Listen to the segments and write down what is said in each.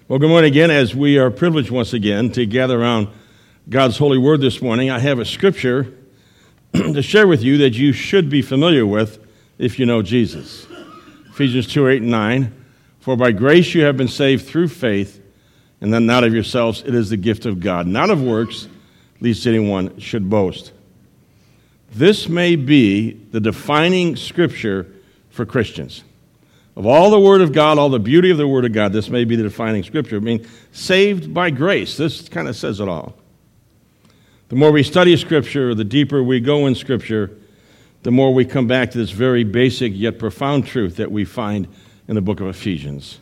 Well, good morning again. As we are privileged once again to gather around God's holy word this morning, I have a scripture to share with you that you should be familiar with if you know Jesus. Ephesians 2:8-9, for by grace you have been saved through faith, and then not of yourselves, it is the gift of God, not of works, lest anyone should boast. This may be the defining scripture for Christians. Of all the Word of God, all the beauty of the Word of God, this may be the defining scripture. I mean, saved by grace. This kind of says it all. The more we study Scripture, the deeper we go in Scripture, the more we come back to this very basic yet profound truth that we find in the book of Ephesians.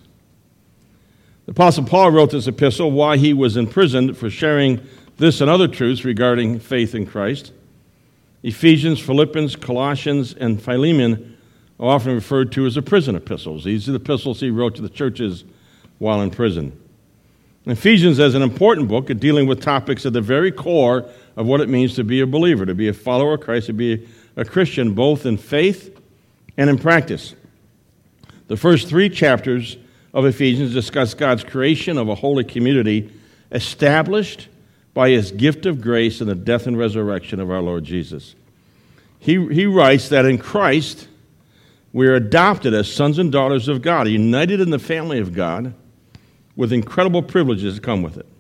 The Apostle Paul wrote this epistle while he was imprisoned for sharing this and other truths regarding faith in Christ. Ephesians, Philippians, Colossians, and Philemon are often referred to as the prison epistles. These are the epistles he wrote to the churches while in prison. Ephesians is an important book dealing with topics at the very core of what it means to be a believer, to be a follower of Christ, to be a Christian, both in faith and in practice. The first 3 chapters of Ephesians discuss God's creation of a holy community established by his gift of grace in the death and resurrection of our Lord Jesus. He writes that in Christ, we are adopted as sons and daughters of God, united in the family of God, with incredible privileges that come with it.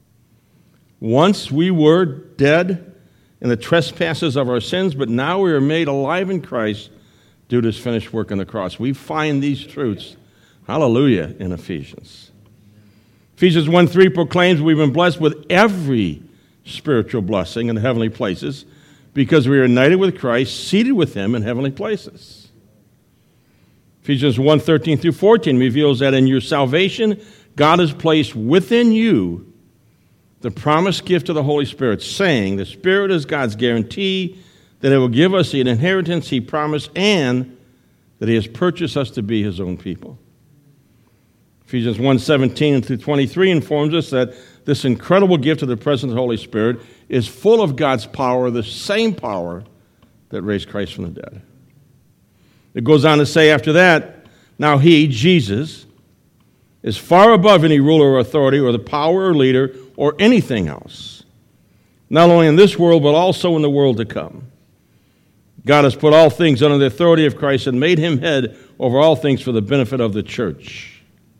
Once we were dead in the trespasses of our sins, but now we are made alive in Christ due to his finished work on the cross. We find these truths, hallelujah, in Ephesians. Ephesians 1:3 proclaims we've been blessed with every spiritual blessing in the heavenly places because we are united with Christ, seated with him in heavenly places. Ephesians 1:13-14 reveals that in your salvation, God has placed within you the promised gift of the Holy Spirit, saying the Spirit is God's guarantee that it will give us the inheritance he promised and that he has purchased us to be his own people. Ephesians 1:17-23 informs us that this incredible gift of the presence of the Holy Spirit is full of God's power, the same power that raised Christ from the dead. It goes on to say after that, now he, Jesus, is far above any ruler or authority or the power or leader or anything else, not only in this world but also in the world to come. God has put all things under the authority of Christ and made him head over all things for the benefit of the church.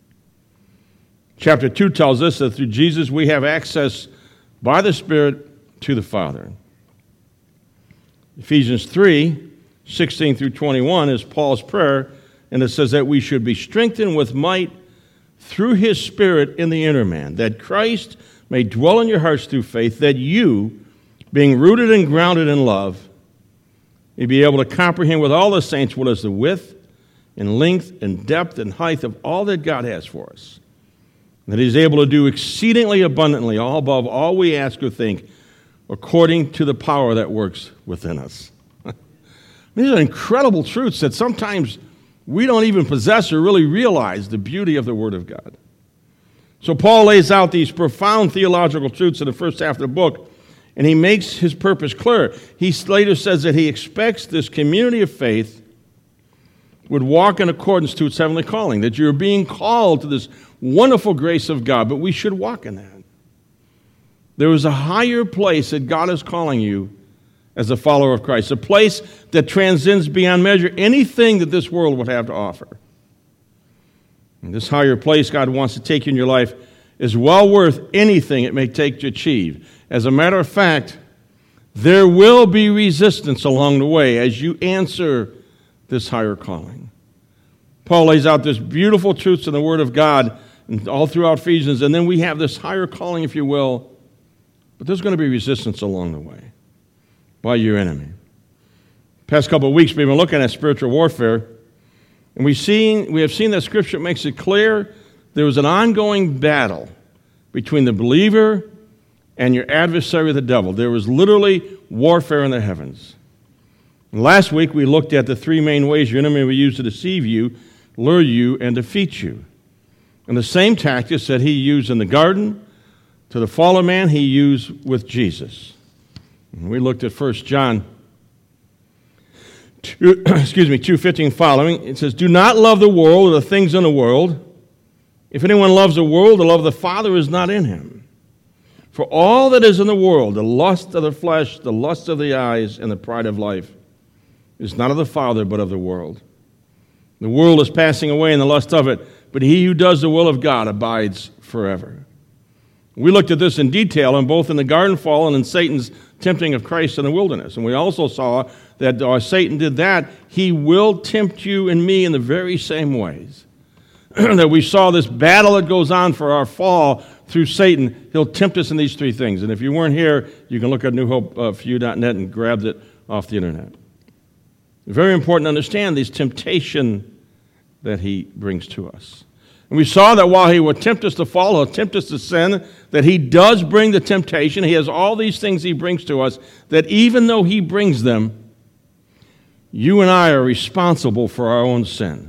Chapter 2 tells us that through Jesus we have access by the Spirit to the Father. Ephesians 3:16-21 is Paul's prayer, and it says that we should be strengthened with might through his Spirit in the inner man, that Christ may dwell in your hearts through faith, that you, being rooted and grounded in love, may be able to comprehend with all the saints what is the width and length and depth and height of all that God has for us, that he's able to do exceedingly abundantly, all above all we ask or think, according to the power that works within us. These are incredible truths that sometimes we don't even possess or really realize the beauty of the Word of God. So Paul lays out these profound theological truths in the first half of the book, and he makes his purpose clear. He later says that he expects this community of faith would walk in accordance to its heavenly calling, that you're being called to this wonderful grace of God, but we should walk in that. There is a higher place that God is calling you as a follower of Christ, a place that transcends beyond measure anything that this world would have to offer. And this higher place God wants to take you in your life is well worth anything it may take to achieve. As a matter of fact, there will be resistance along the way as you answer this higher calling. Paul lays out this beautiful truths in the Word of God and all throughout Ephesians, and then we have this higher calling, if you will, but there's going to be resistance along the way by your enemy. Past couple of weeks, we've been looking at spiritual warfare, and we have seen that Scripture makes it clear there was an ongoing battle between the believer and your adversary, the devil. There was literally warfare in the heavens. And last week, we looked at the 3 main ways your enemy will use to deceive you, lure you, and defeat you. And the same tactics that he used in the garden to the fallen man, he used with Jesus. And we looked at 1 John 2:15 following. It says, do not love the world or the things in the world. If anyone loves the world, the love of the Father is not in him. For all that is in the world, the lust of the flesh, the lust of the eyes, and the pride of life, is not of the Father, but of the world. The world is passing away in the lust of it, but he who does the will of God abides forever. We looked at this in detail, and both in the garden fall and in Satan's tempting of Christ in the wilderness. And we also saw that Satan did that. He will tempt you and me in the very same ways. That we saw this battle that goes on for our fall through Satan. He'll tempt us in these three things. And if you weren't here, you can look at newhopeforyou.net and grab it off the internet. Very important to understand these temptation that he brings to us. And we saw that while he will tempt us to fall, he'll tempt us to sin, that he does bring the temptation. He has all these things he brings to us, that even though he brings them, you and I are responsible for our own sin.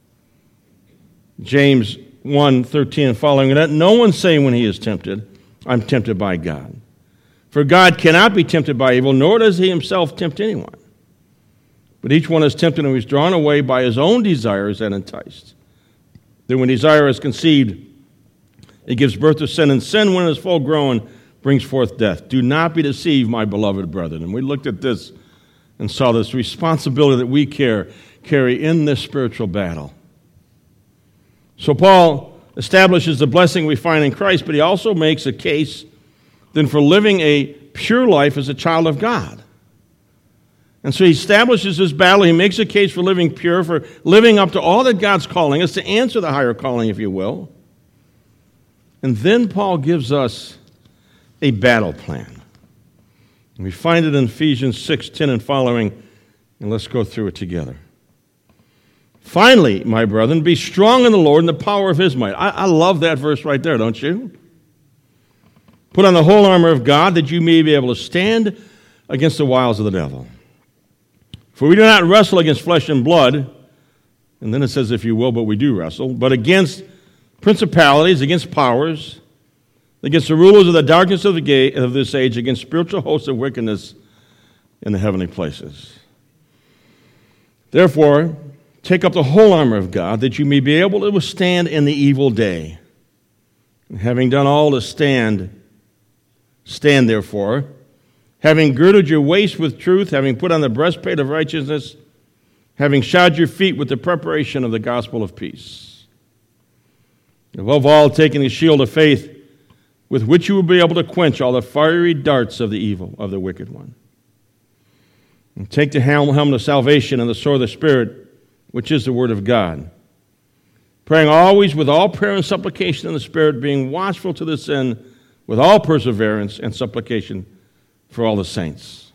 James 1:13 and following that, no one say when he is tempted, I'm tempted by God. For God cannot be tempted by evil, nor does he himself tempt anyone. But each one is tempted and is drawn away by his own desires and enticed. Then when desire is conceived, it gives birth to sin, and sin, when it is full grown, brings forth death. Do not be deceived, my beloved brethren. And we looked at this and saw this responsibility that we carry in this spiritual battle. So Paul establishes the blessing we find in Christ, but he also makes a case then for living a pure life as a child of God. And so he establishes this battle. He makes a case for living pure, for living up to all that God's calling us, to answer the higher calling, if you will. And then Paul gives us a battle plan. And we find it in Ephesians 6:10 and following, and let's go through it together. Finally, my brethren, be strong in the Lord and the power of his might. I love that verse right there, don't you? Put on the whole armor of God that you may be able to stand against the wiles of the devil. For we do not wrestle against flesh and blood, and then it says, if you will, but we do wrestle, but against principalities, against powers, against the rulers of the darkness of this age, against spiritual hosts of wickedness in the heavenly places. Therefore, take up the whole armor of God, that you may be able to withstand in the evil day. And having done all to stand therefore, having girded your waist with truth, having put on the breastplate of righteousness, having shod your feet with the preparation of the gospel of peace. Above all, taking the shield of faith, with which you will be able to quench all the fiery darts of the evil, of the wicked one. And take the helmet of salvation and the sword of the Spirit, which is the word of God. Praying always with all prayer and supplication in the Spirit, being watchful to this end, with all perseverance and supplication for all the saints.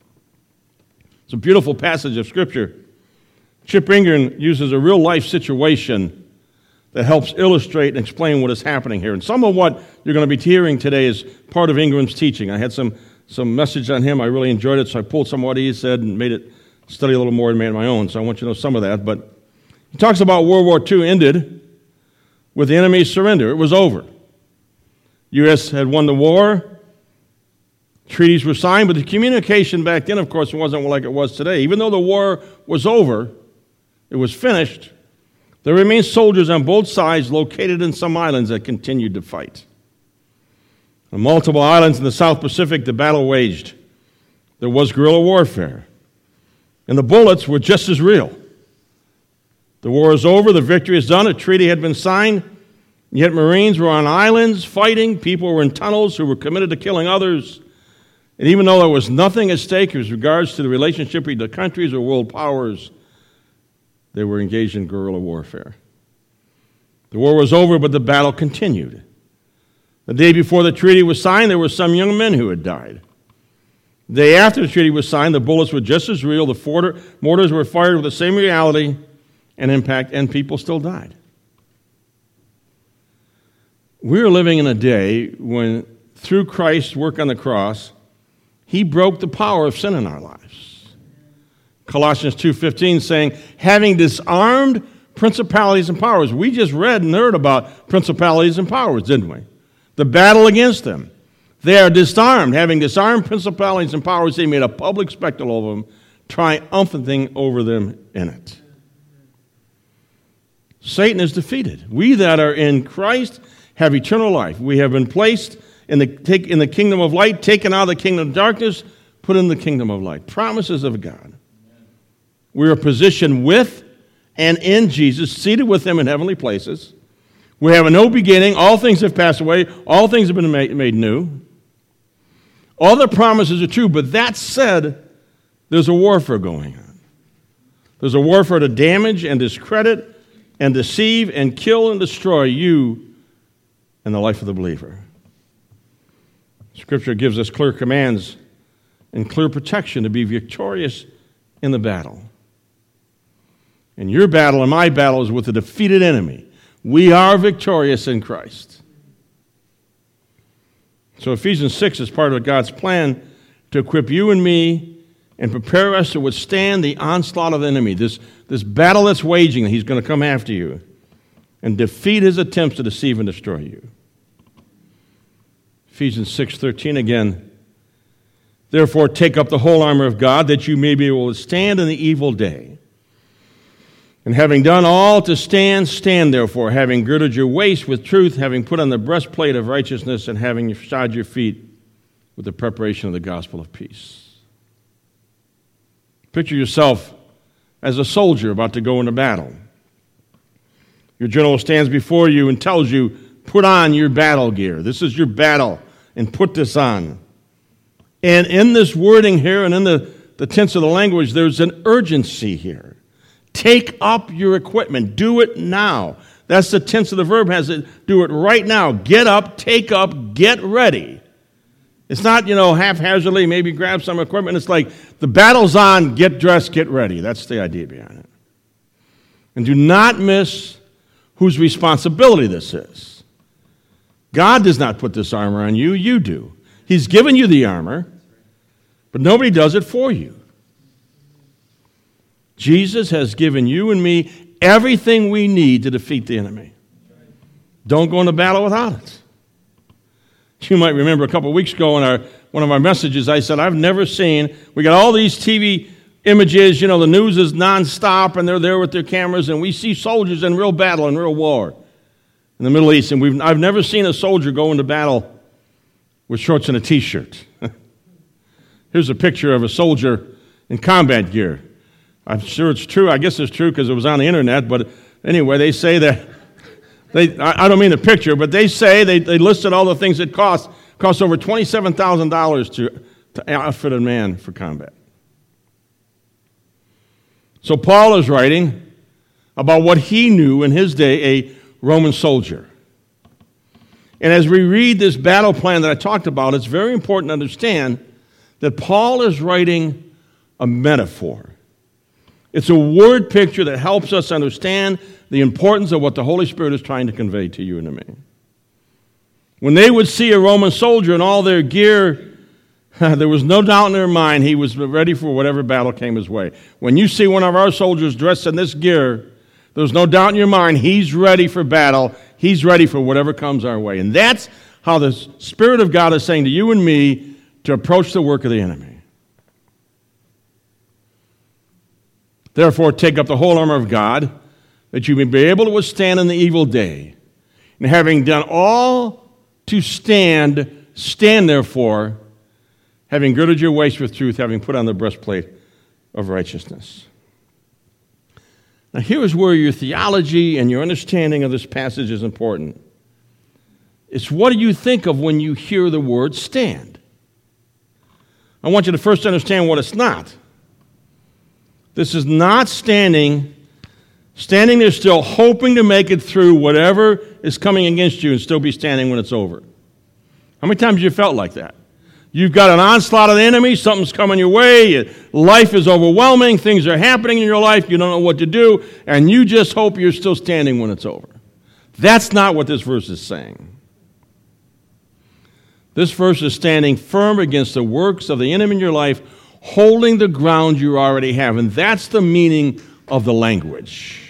It's a beautiful passage of Scripture. Chip Ingram uses a real-life situation that helps illustrate and explain what is happening here. And some of what you're going to be hearing today is part of Ingram's teaching. I had some message on him. I really enjoyed it, so I pulled some of what he said and made it study a little more and made it my own. So I want you to know some of that. But he talks about World War II ended with the enemy's surrender. It was over. U.S. had won the war. Treaties were signed, but the communication back then, of course, wasn't like it was today. Even though the war was over, it was finished, there remained soldiers on both sides located in some islands that continued to fight. On multiple islands in the South Pacific, the battle waged. There was guerrilla warfare, and the bullets were just as real. The war is over, the victory is done, a treaty had been signed, yet Marines were on islands fighting, people were in tunnels who were committed to killing others. And even though there was nothing at stake with regards to the relationship between the countries or world powers, they were engaged in guerrilla warfare. The war was over, but the battle continued. The day before the treaty was signed, there were some young men who had died. The day after the treaty was signed, the bullets were just as real. The mortars were fired with the same reality and impact, and people still died. We're living in a day when, through Christ's work on the cross, he broke the power of sin in our lives. Colossians 2:15 saying, having disarmed principalities and powers. We just read and heard about principalities and powers, didn't we? The battle against them. They are disarmed. Having disarmed principalities and powers, they made a public spectacle of them, triumphing over them in it. Satan is defeated. We that are in Christ have eternal life. We have been placed in the kingdom of light, taken out of the kingdom of darkness, put in the kingdom of light. Promises of God. We are positioned with and in Jesus, seated with him in heavenly places. We have a no beginning. All things have passed away. All things have been made new. All the promises are true, but that said, there's a warfare going on. There's a warfare to damage and discredit and deceive and kill and destroy you and the life of the believer. Scripture gives us clear commands and clear protection to be victorious in the battle. And your battle and my battle is with a defeated enemy. We are victorious in Christ. So Ephesians 6 is part of God's plan to equip you and me and prepare us to withstand the onslaught of the enemy, this battle that's waging. He's going to come after you and defeat his attempts to deceive and destroy you. Ephesians 6:13 again. Therefore, take up the whole armor of God, that you may be able to stand in the evil day. And having done all to stand, stand therefore, having girded your waist with truth, having put on the breastplate of righteousness, and having shod your feet with the preparation of the gospel of peace. Picture yourself as a soldier about to go into battle. Your general stands before you and tells you, put on your battle gear. This is your battle, and put this on. And in this wording here and in the tense of the language, there's an urgency here. Take up your equipment. Do it now. That's the tense of the verb, has it. Do it right now. Get up, take up, get ready. It's not, haphazardly, maybe grab some equipment. It's like the battle's on, get dressed, get ready. That's the idea behind it. And do not miss whose responsibility this is. God does not put this armor on you, you do. He's given you the armor, but nobody does it for you. Jesus has given you and me everything we need to defeat the enemy. Don't go into battle without it. You might remember a couple of weeks ago in one of our messages, I said, I've never seen, we got all these TV images, the news is nonstop, and they're there with their cameras, and we see soldiers in real battle and real war in the Middle East, and I've never seen a soldier go into battle with shorts and a T-shirt. Here's a picture of a soldier in combat gear. I'm sure it's true. I guess it's true because it was on the internet. But anyway, they say that, I don't mean the picture, but they say they listed all the things it costs. It costs over $27,000 to outfit a man for combat. So Paul is writing about what he knew in his day, a Roman soldier. And as we read this battle plan that I talked about, it's very important to understand that Paul is writing a metaphor. It's a word picture that helps us understand the importance of what the Holy Spirit is trying to convey to you and to me. When they would see a Roman soldier in all their gear, there was no doubt in their mind he was ready for whatever battle came his way. When you see one of our soldiers dressed in this gear, there's no doubt in your mind he's ready for battle. He's ready for whatever comes our way. And that's how the Spirit of God is saying to you and me to approach the work of the enemy. Therefore, take up the whole armor of God, that you may be able to withstand in the evil day. And having done all to stand, stand therefore, having girded your waist with truth, having put on the breastplate of righteousness. Now, here's where your theology and your understanding of this passage is important. It's what do you think of when you hear the word stand? I want you to first understand what it's not. This is not standing there still hoping to make it through whatever is coming against you and still be standing when it's over. How many times have you felt like that? You've got an onslaught of the enemy, something's coming your way, life is overwhelming, things are happening in your life, you don't know what to do, and you just hope you're still standing when it's over. That's not what this verse is saying. This verse is standing firm against the works of the enemy in your life, holding the ground you already have. And that's the meaning of the language.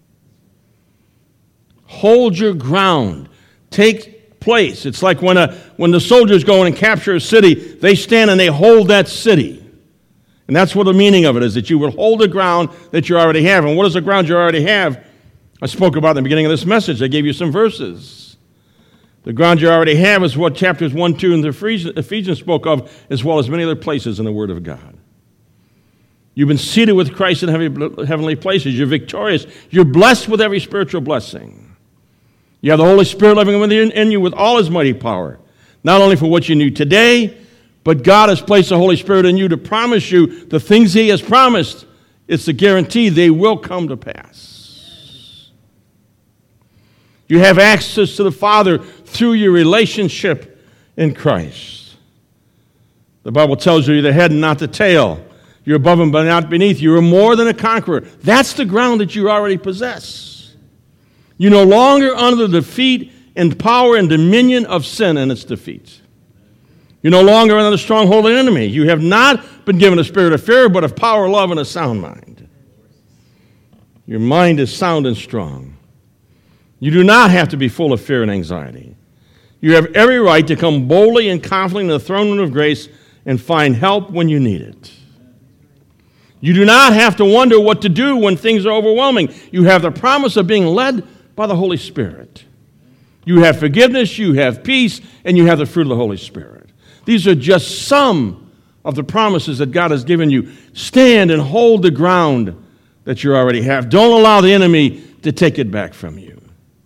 Hold your ground. Take place. It's like when the soldiers go in and capture a city, they stand and they hold that city. And that's what the meaning of it is, that you will hold the ground that you already have. And what is the ground you already have? I spoke about in the beginning of this message. I gave you some verses. The ground you already have is what chapters 1, 2, and Ephesians spoke of, as well as many other places in the Word of God. You've been seated with Christ in heavenly places. You're victorious. You're blessed with every spiritual blessing. You have the Holy Spirit living within you with all His mighty power, not only for what you need today, but God has placed the Holy Spirit in you to promise you the things He has promised. It's a guarantee they will come to pass. You have access to the Father through your relationship in Christ. The Bible tells you you're the head and not the tail. You're above and but not beneath. You are more than a conqueror. That's the ground that you already possess. You're no longer under the defeat and power and dominion of sin and its defeat. You're no longer under the stronghold of the enemy. You have not been given a spirit of fear, but of power, love, and a sound mind. Your mind is sound and strong. You do not have to be full of fear and anxiety. You have every right to come boldly and confidently to the throne room of grace and find help when you need it. You do not have to wonder what to do when things are overwhelming. You have the promise of being led by the Holy Spirit. You have forgiveness, you have peace, and you have the fruit of the Holy Spirit. These are just some of the promises that God has given you. Stand and hold the ground that you already have. Don't allow the enemy to take it back from you.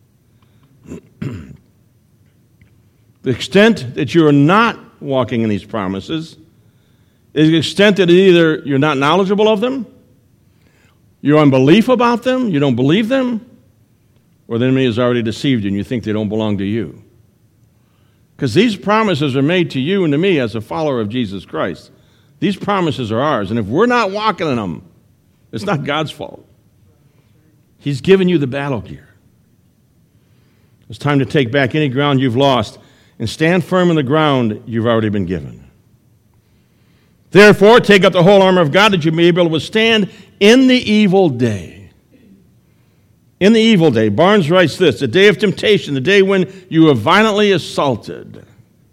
The extent that you are not walking in these promises is the extent that either you're not knowledgeable of them, your unbelief about them, you don't believe them, or the enemy has already deceived you and you think they don't belong to you. Because these promises are made to you and to me as a follower of Jesus Christ. These promises are ours, and if we're not walking in them, it's not God's fault. He's given you the battle gear. It's time to take back any ground you've lost and stand firm in the ground you've already been given. Therefore, take up the whole armor of God that you may be able to withstand in the evil day. In the evil day. Barnes writes this, the day of temptation, the day when you are violently assaulted.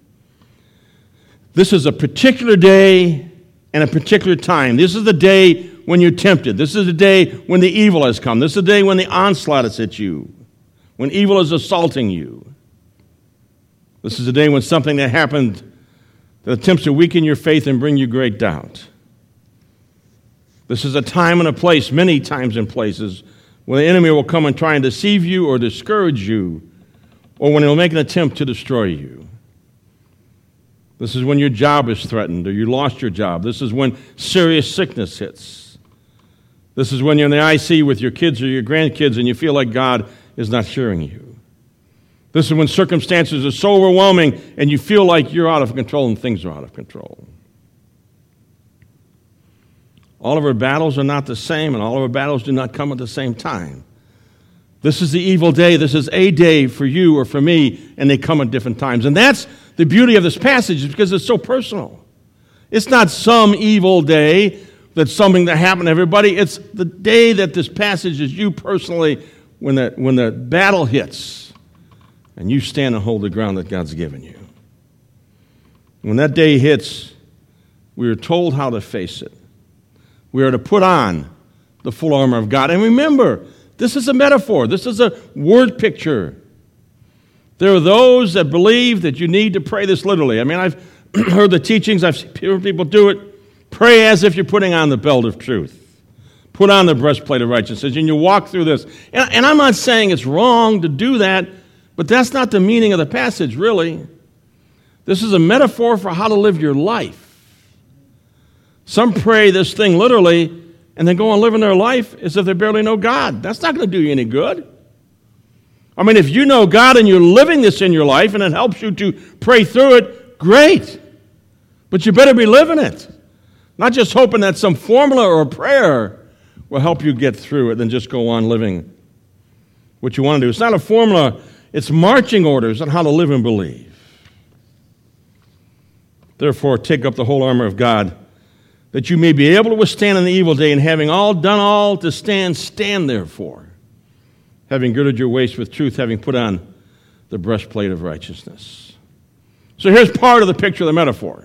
This is a particular day and a particular time. This is the day when you're tempted. This is the day when the evil has come. This is the day when the onslaught is at you, when evil is assaulting you. This is the day when something that happened that attempts to weaken your faith and bring you great doubt. This is a time and a place, many times and places, when the enemy will come and try and deceive you or discourage you, or when he'll make an attempt to destroy you. This is when your job is threatened or you lost your job. This is when serious sickness hits. This is when you're in the IC with your kids or your grandkids and you feel like God is not hearing you. This is when circumstances are so overwhelming and you feel like you're out of control and things are out of control. All of our battles are not the same, and all of our battles do not come at the same time. This is the evil day. This is a day for you or for me, and they come at different times. And that's the beauty of this passage, because it's so personal. It's not some evil day that's something that happened to everybody. It's the day that this passage is you personally when the battle hits. And you stand and hold the ground that God's given you. When that day hits, we are told how to face it. We are to put on the full armor of God. And remember, this is a metaphor. This is a word picture. There are those that believe that you need to pray this literally. I mean, I've heard the teachings. I've heard people do it. Pray as if you're putting on the belt of truth. Put on the breastplate of righteousness, and you walk through this. And I'm not saying it's wrong to do that, but that's not the meaning of the passage, really. This is a metaphor for how to live your life. Some pray this thing literally and then go on living their life as if they barely know God. That's not going to do you any good. I mean, if you know God and you're living this in your life and it helps you to pray through it, great. But you better be living it. Not just hoping that some formula or a prayer will help you get through it and just go on living what you want to do. It's not a formula. It's marching orders on how to live and believe. Therefore, take up the whole armor of God, that you may be able to withstand in the evil day, and having done all to stand, stand therefore. Having girded your waist with truth, having put on the breastplate of righteousness. So here's part of the picture of the metaphor.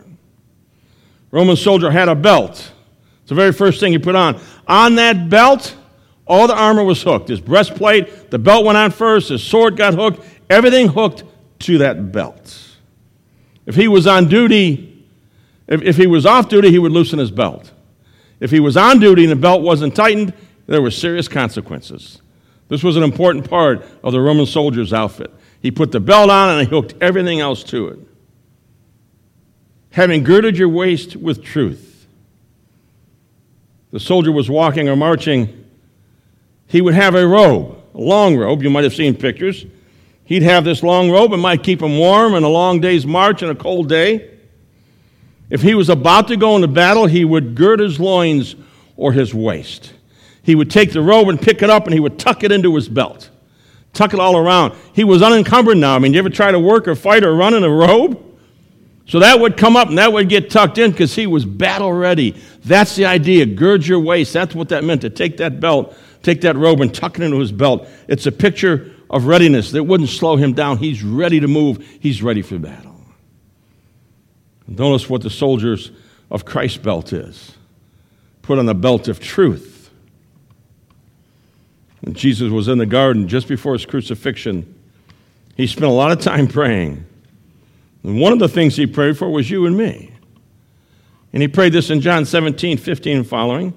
Roman soldier had a belt. It's the very first thing he put on. On that belt All the armor was hooked. His breastplate, the belt went on first, his sword got hooked, everything hooked to that belt. If he was on duty, if he was off duty, he would loosen his belt. If he was on duty and the belt wasn't tightened, there were serious consequences. This was an important part of the Roman soldier's outfit. He put the belt on and he hooked everything else to it. Having girded your waist with truth. The soldier was walking or marching. He would have a robe, a long robe. You might have seen pictures. He'd have this long robe. It might keep him warm in a long day's march and a cold day. If he was about to go into battle, he would gird his loins or his waist. He would take the robe and pick it up, and he would tuck it into his belt. Tuck it all around. He was unencumbered now. I mean, you ever try to work or fight or run in a robe? So that would come up, and that would get tucked in because he was battle ready. That's the idea. Gird your waist. That's what that meant, to take that belt, take that robe, and tuck it into his belt. It's a picture of readiness that wouldn't slow him down. He's ready to move. He's ready for battle. Notice what the soldiers of Christ's belt is. Put on the belt of truth. When Jesus was in the garden just before his crucifixion, he spent a lot of time praying. And one of the things he prayed for was you and me. And he prayed this in John 17:15 and following.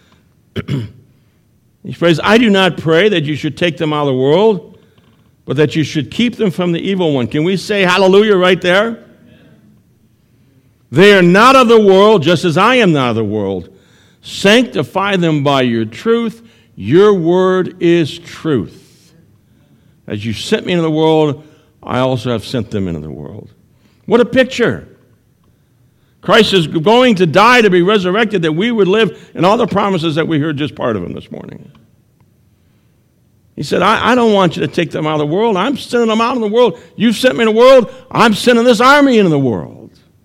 He prays, I do not pray that you should take them out of the world, but that you should keep them from the evil one. Can we say hallelujah right there? They are not of the world, just as I am not of the world. Sanctify them by your truth. Your word is truth. As you sent me into the world, I also have sent them into the world. What a picture. Christ is going to die to be resurrected, that we would live in all the promises that we heard just part of him this morning. He said, I don't want you to take them out of the world. I'm sending them out in the world. You've sent me in the world. I'm sending this army into the world.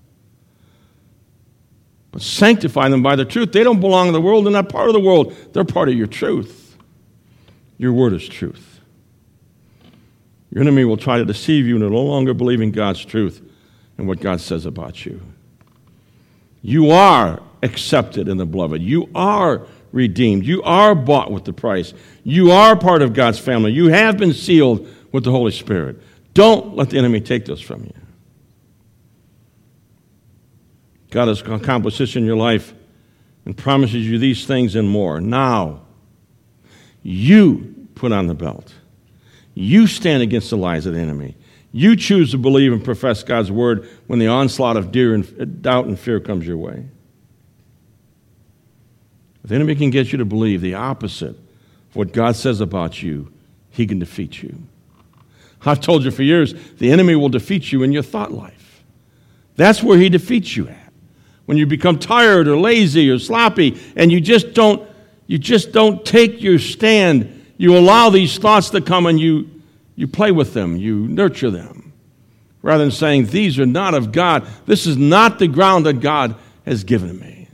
But sanctify them by the truth. They don't belong in the world. They're not part of the world. They're part of your truth. Your word is truth. Your enemy will try to deceive you into no longer believing God's truth and what God says about you. You are accepted in the beloved. You are redeemed. You are bought with the price. You are part of God's family. You have been sealed with the Holy Spirit. Don't let the enemy take those from you. God has accomplished this in your life and promises you these things and more. Now, you put on the belt. You stand against the lies of the enemy. You choose to believe and profess God's word when the onslaught of doubt and fear comes your way. If the enemy can get you to believe the opposite of what God says about you, he can defeat you. I've told you for years, the enemy will defeat you in your thought life. That's where he defeats you at. When you become tired or lazy or sloppy and you just don't take your stand, you allow these thoughts to come and you play with them, you nurture them. Rather than saying, these are not of God. This is not the ground that God has given me.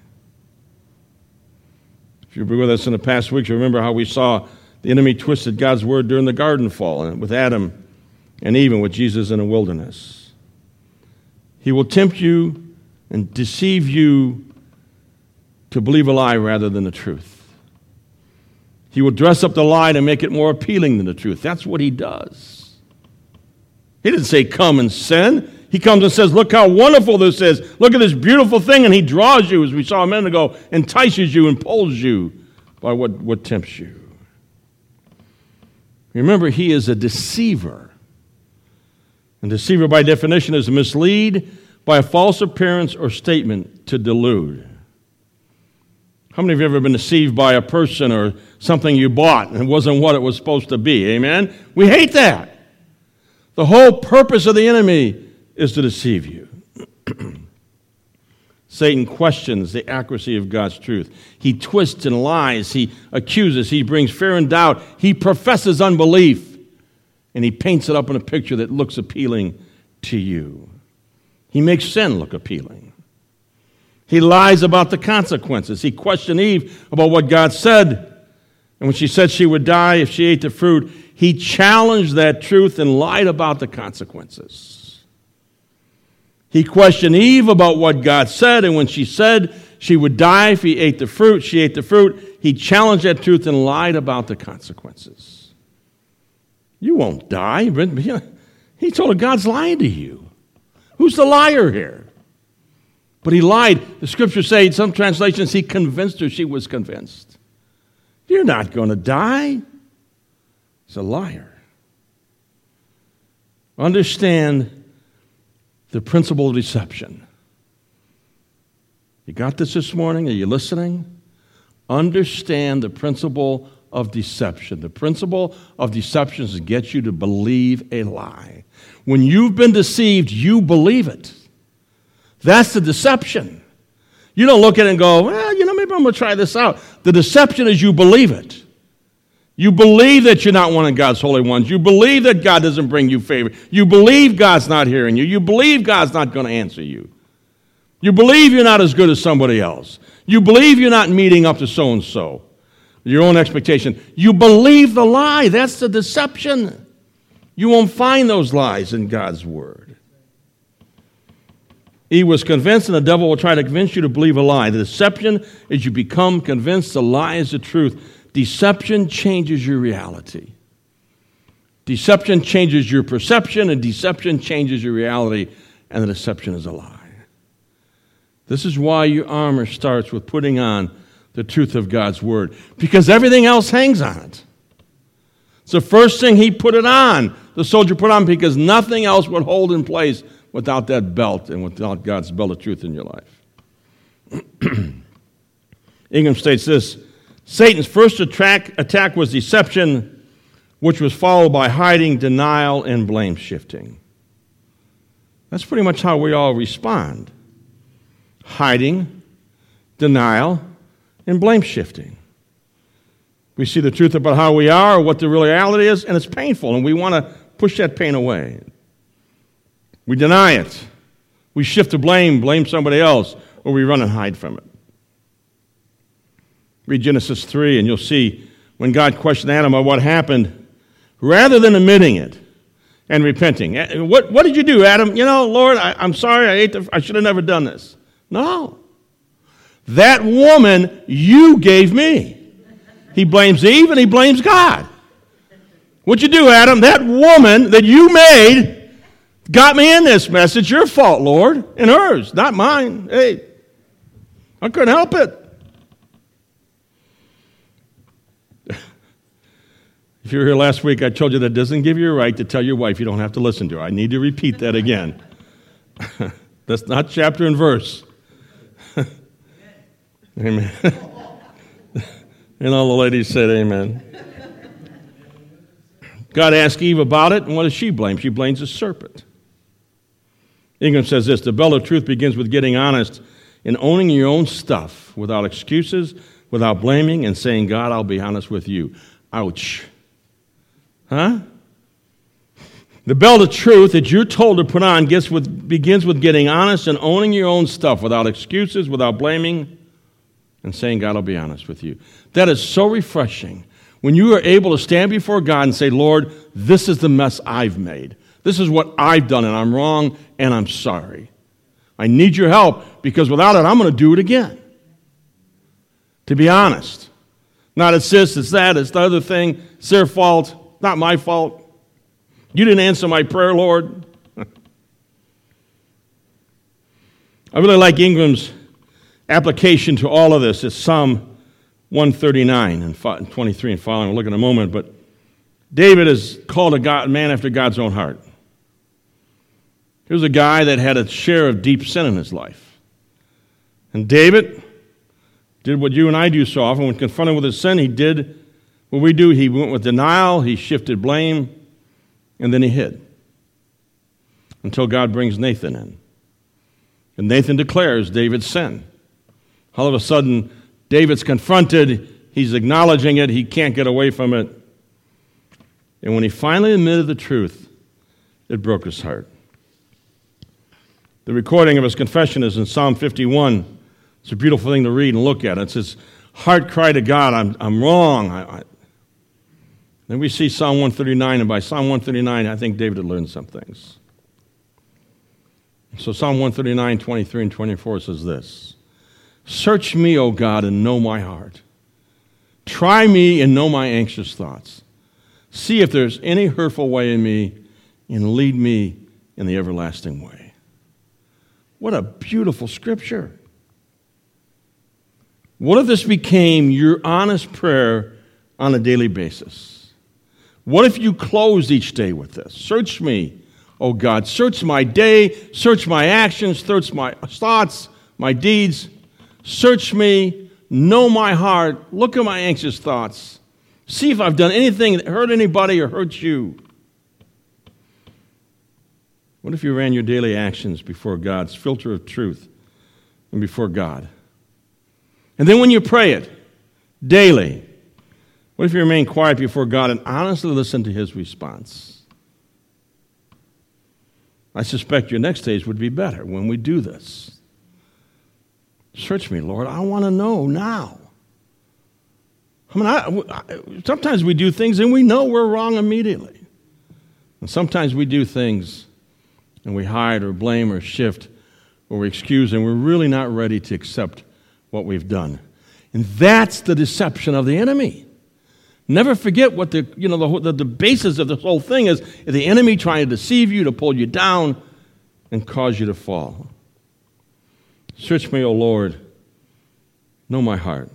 If you were with us in the past weeks, you remember how we saw the enemy twisted God's word during the garden fall, and with Adam and even with Jesus in the wilderness. He will tempt you and deceive you to believe a lie rather than the truth. He will dress up the lie to make it more appealing than the truth. That's what he does. He didn't say, come and sin. He comes and says, look how wonderful this is. Look at this beautiful thing. And he draws you, as we saw a minute ago, entices you and pulls you by what tempts you. Remember, he is a deceiver. And deceiver, by definition, is mislead by a false appearance or statement to delude. How many of you have ever been deceived by a person or something you bought and it wasn't what it was supposed to be? Amen? We hate that. The whole purpose of the enemy is to deceive you. Satan questions the accuracy of God's truth. He twists and lies. He accuses. He brings fear and doubt. He professes unbelief. And he paints it up in a picture that looks appealing to you. He makes sin look appealing. He lies about the consequences. He questioned Eve about what God said. And when she said she would die if she ate the fruit, he challenged that truth and lied about the consequences. He questioned Eve about what God said, and when she said she would die if he ate the fruit, she ate the fruit. he challenged that truth and lied about the consequences. You won't die. He told her, God's lying to you. Who's the liar here? But he lied. The scriptures say, in some translations, he convinced her. She was convinced. You're not going to die. He's a liar. Understand the principle of deception. You got this morning? Are you listening? Understand the principle of deception. The principle of deception is to get you to believe a lie. When you've been deceived, you believe it. That's the deception. You don't look at it and go, well, maybe I'm going to try this out. The deception is you believe it. You believe that you're not one of God's holy ones. You believe that God doesn't bring you favor. You believe God's not hearing you. You believe God's not going to answer you. You believe you're not as good as somebody else. You believe you're not meeting up to so-and-so, your own expectation. You believe the lie. That's the deception. You won't find those lies in God's word. He was convinced, and the devil will try to convince you to believe a lie. The deception is you become convinced the lie is the truth. Deception changes your reality. Deception changes your perception, and deception changes your reality, and the deception is a lie. This is why your armor starts with putting on the truth of God's word, because everything else hangs on it. It's the first thing he put it on, the soldier put on, because nothing else would hold in place without that belt and without God's belt of truth in your life. Ingram states this: Satan's first attack was deception, which was followed by hiding, denial, and blame shifting. That's pretty much how we all respond. Hiding, denial, and blame shifting. We see the truth about how we are, or what the reality is, and it's painful, and we want to push that pain away. We deny it. We shift to blame somebody else, or we run and hide from it. Read Genesis 3, and you'll see when God questioned Adam about what happened, rather than admitting it and repenting. What did you do, Adam? Lord, I'm sorry, I should have never done this. No. That woman you gave me. He blames Eve and he blames God. What'd you do, Adam? That woman that you made got me in this mess. It's your fault, Lord, and hers, not mine. Hey, I couldn't help it. If you were here last week, I told you that doesn't give you a right to tell your wife you don't have to listen to her. I need to repeat that again. That's not chapter and verse. Amen. And all the ladies said amen. God asked Eve about it, and what does she blame? She blames the serpent. Ingram says this: the belt of truth begins with getting honest and owning your own stuff without excuses, without blaming, and saying, God, I'll be honest with you. Ouch. Huh? The belt of truth that you're told to put on begins with getting honest and owning your own stuff without excuses, without blaming, and saying, God, I'll be honest with you. That is so refreshing when you are able to stand before God and say, Lord, this is the mess I've made. This is what I've done, and I'm wrong, and I'm sorry. I need your help, because without it, I'm going to do it again. To be honest. Not it's this, it's that, it's the other thing. It's their fault, not my fault. You didn't answer my prayer, Lord. I really like Ingram's application to all of this. It's Psalm 139 and 23 and following. We'll look in a moment. But David is called a man after God's own heart. Here's a guy that had a share of deep sin in his life. And David did what you and I do so often. When confronted with his sin, he did what we do. He went with denial, he shifted blame, and then he hid. Until God brings Nathan in. And Nathan declares David's sin. All of a sudden, David's confronted, he's acknowledging it, he can't get away from it. And when he finally admitted the truth, it broke his heart. The recording of his confession is in Psalm 51. It's a beautiful thing to read and look at. It's his heart cry to God, I'm wrong. Then we see Psalm 139, and by Psalm 139, I think David had learned some things. So Psalm 139, 23 and 24 says this: Search me, O God, and know my heart. Try me and know my anxious thoughts. See if there's any hurtful way in me, and lead me in the everlasting way. What a beautiful scripture. What if this became your honest prayer on a daily basis? What if you closed each day with this? Search me, O God. Search my day. Search my actions. Search my thoughts, my deeds. Search me. Know my heart. Look at my anxious thoughts. See if I've done anything that hurt anybody or hurt you. What if you ran your daily actions before God's filter of truth and before God? And then when you pray it daily, what if you remain quiet before God and honestly listen to His response? I suspect your next days would be better when we do this. Search me, Lord. I want to know now. Sometimes we do things and we know we're wrong immediately. And sometimes we do things and we hide or blame or shift or we excuse and we're really not ready to accept what we've done. And that's the deception of the enemy. Never forget what the basis of this whole thing is the enemy trying to deceive you, to pull you down and cause you to fall. Search me, O Lord. Know my heart.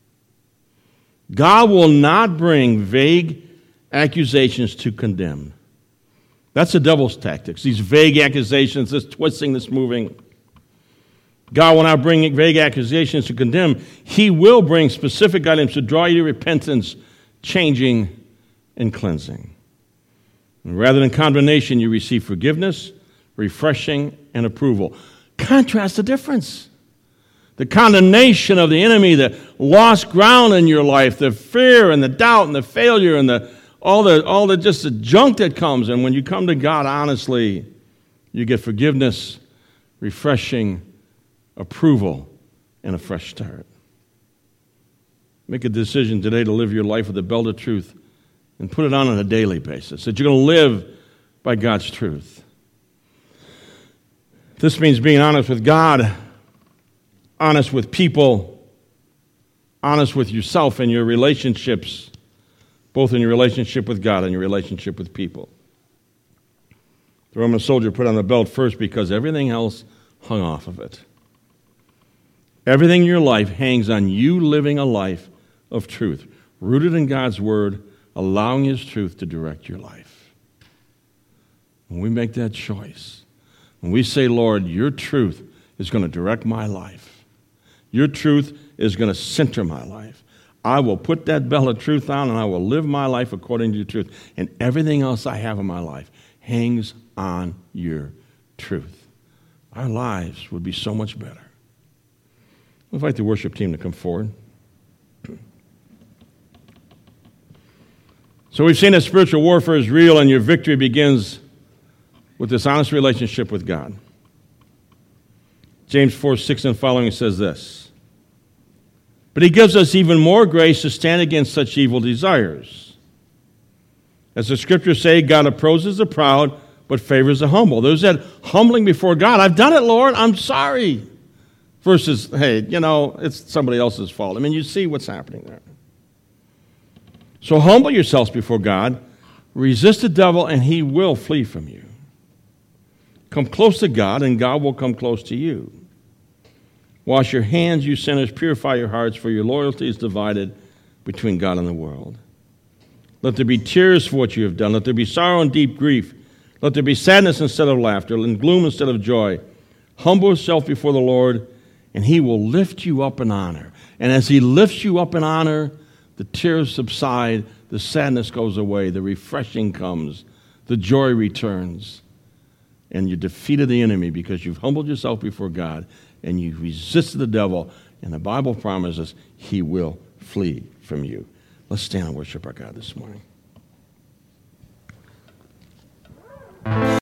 God will not bring vague accusations to condemn. That's the devil's tactics. These vague accusations, this twisting, this moving. God will not bring vague accusations to condemn. He will bring specific items to draw you to repentance, changing, and cleansing. And rather than condemnation, you receive forgiveness, refreshing, and approval. Contrast the difference. The condemnation of the enemy, the lost ground in your life, the fear and the doubt and the failure and all the just the junk that comes. And when you come to God honestly, you get forgiveness, refreshing, approval, and a fresh start. Make a decision today to live your life with the belt of truth and put it on a daily basis, that you're going to live by God's truth. This means being honest with God, honest with people, honest with yourself and your relationships, both in your relationship with God and your relationship with people. The Roman soldier put on the belt first because everything else hung off of it. Everything in your life hangs on you living a life of truth, rooted in God's Word, allowing His truth to direct your life. When we make that choice, when we say, Lord, your truth is going to direct my life, your truth is going to center my life, I will put that belt of truth on and I will live my life according to your truth. And everything else I have in my life hangs on your truth. Our lives would be so much better. I'll invite the worship team to come forward. So we've seen that spiritual warfare is real and your victory begins with this honest relationship with God. James 4:6 and following says this: but He gives us even more grace to stand against such evil desires. As the scriptures say, God opposes the proud, but favors the humble. There's that humbling before God. I've done it, Lord. I'm sorry. Versus, hey, it's somebody else's fault. I mean, you see what's happening there. So humble yourselves before God. Resist the devil, and he will flee from you. Come close to God, and God will come close to you. Wash your hands, you sinners. Purify your hearts, for your loyalty is divided between God and the world. Let there be tears for what you have done. Let there be sorrow and deep grief. Let there be sadness instead of laughter, and gloom instead of joy. Humble yourself before the Lord, and He will lift you up in honor. And as He lifts you up in honor, the tears subside, the sadness goes away, the refreshing comes, the joy returns, and you defeated the enemy because you've humbled yourself before God and you resisted the devil, and the Bible promises he will flee from you. Let's stand and worship our God this morning.